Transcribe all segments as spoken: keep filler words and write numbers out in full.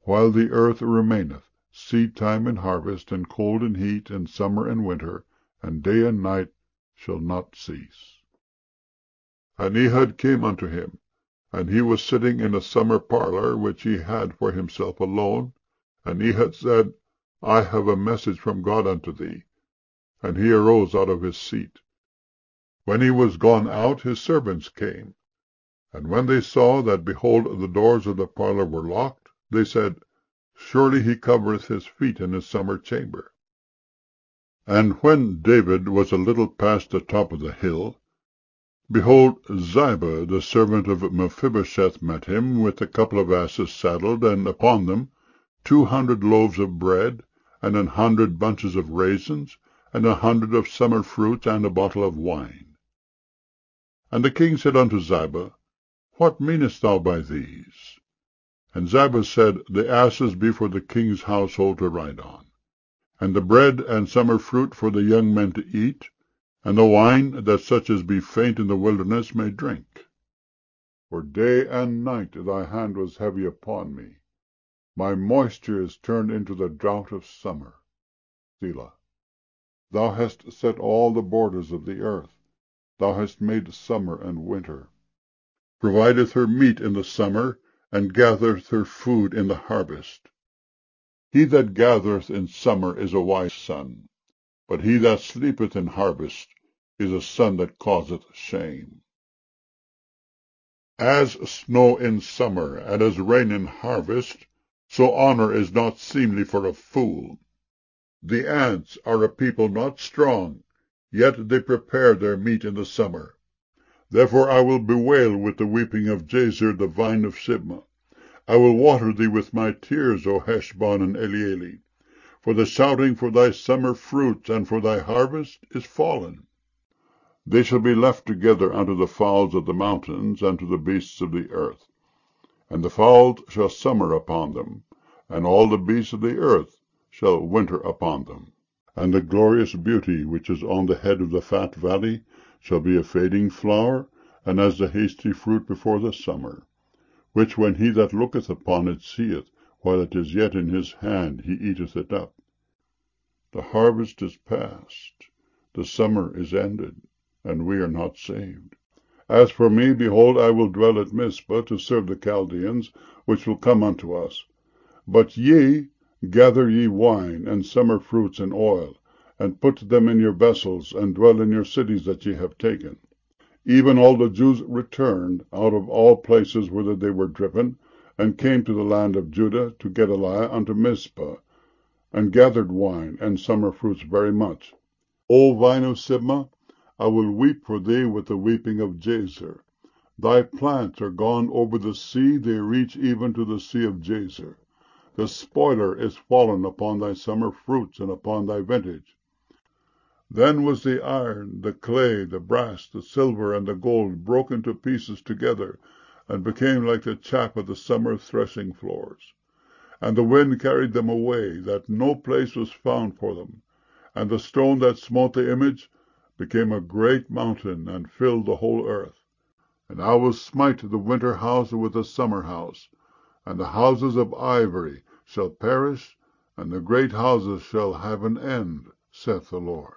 while the earth remaineth, seed time and harvest, and cold and heat, and summer and winter, and day and night shall not cease. And Ehud came unto him, and he was sitting in a summer parlour, which he had for himself alone. And Ehud said, I have a message from God unto thee. And he arose out of his seat. When he was gone out, his servants came. And when they saw that, behold, the doors of the parlour were locked, they said, Surely he covereth his feet in his summer chamber. And when David was a little past the top of the hill, behold, Ziba, the servant of Mephibosheth, met him, with a couple of asses saddled, and upon them two hundred loaves of bread, and an hundred bunches of raisins, and a hundred of summer fruits, and a bottle of wine. And the king said unto Ziba, What meanest thou by these? And Ziba said, The asses be for the king's household to ride on, and the bread and summer fruit for the young men to eat, and the wine, that such as be faint in the wilderness may drink. For day and night thy hand was heavy upon me. My moisture is turned into the drought of summer. Selah. Thou hast set all the borders of the earth. Thou hast made summer and winter. Provideth her meat in the summer, and gathereth her food in the harvest. He that gathereth in summer is a wise son, but he that sleepeth in harvest is a son that causeth shame. As snow in summer, and as rain in harvest, so honor is not seemly for a fool. The ants are a people not strong, yet they prepare their meat in the summer. Therefore I will bewail with the weeping of Jazer the vine of Sibmah. I will water thee with my tears, O Heshbon and Elealeh, for the shouting for thy summer fruits and for thy harvest is fallen. They shall be left together unto the fowls of the mountains, and to the beasts of the earth. And the fowls shall summer upon them, and all the beasts of the earth shall winter upon them. And the glorious beauty which is on the head of the fat valley shall be a fading flower, and as the hasty fruit before the summer, which when he that looketh upon it seeth, while it is yet in his hand, he eateth it up. The harvest is past, the summer is ended, and we are not saved. As for me, behold, I will dwell at Mizpah to serve the Chaldeans, which will come unto us. But ye, gather ye wine, and summer fruits, and oil, and put them in your vessels, and dwell in your cities that ye have taken. Even all the Jews returned out of all places whither they were driven, and came to the land of Judah, to Gedaliah, unto Mizpah, and gathered wine and summer fruits very much. O vine of Sibmah, I will weep for thee with the weeping of Jazer. Thy plants are gone over the sea, they reach even to the sea of Jazer. The spoiler is fallen upon thy summer fruits, and upon thy vintage. Then was the iron, the clay, the brass, the silver, and the gold broken to pieces together, and became like the chaff of the summer threshing floors. And the wind carried them away, that no place was found for them. And the stone that smote the image became a great mountain, and filled the whole earth. And I will smite the winter house with the summer house, and the houses of ivory shall perish, and the great houses shall have an end, saith the Lord.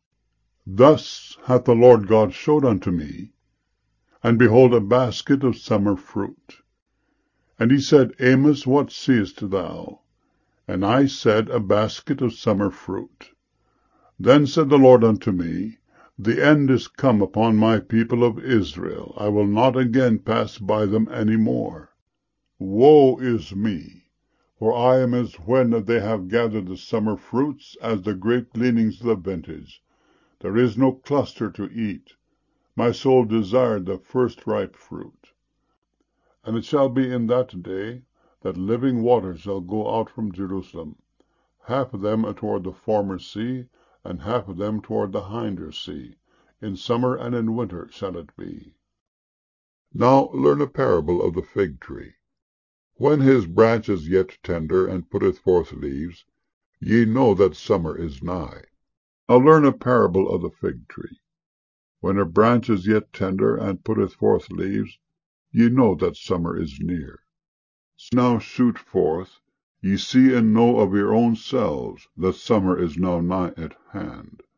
Thus hath the Lord God showed unto me, and behold, a basket of summer fruit. And he said, Amos, what seest thou? And I said, a basket of summer fruit. Then said the Lord unto me, The end is come upon my people of Israel. I will not again pass by them any more. Woe is me! For I am as when they have gathered the summer fruits, as the grape gleanings of the vintage. There is no cluster to eat. My soul desired the first ripe fruit. And it shall be in that day that living waters shall go out from Jerusalem, half of them toward the former sea, and half of them toward the hinder sea. In summer and in winter shall it be. Now learn a parable of the fig tree. When his branch is yet tender, and putteth forth leaves, ye know that summer is nigh. Now learn a parable of the fig tree. When a branch is yet tender, and putteth forth leaves, ye know that summer is near. Now shoot forth, Ye see and know of your own selves that summer is now nigh at hand.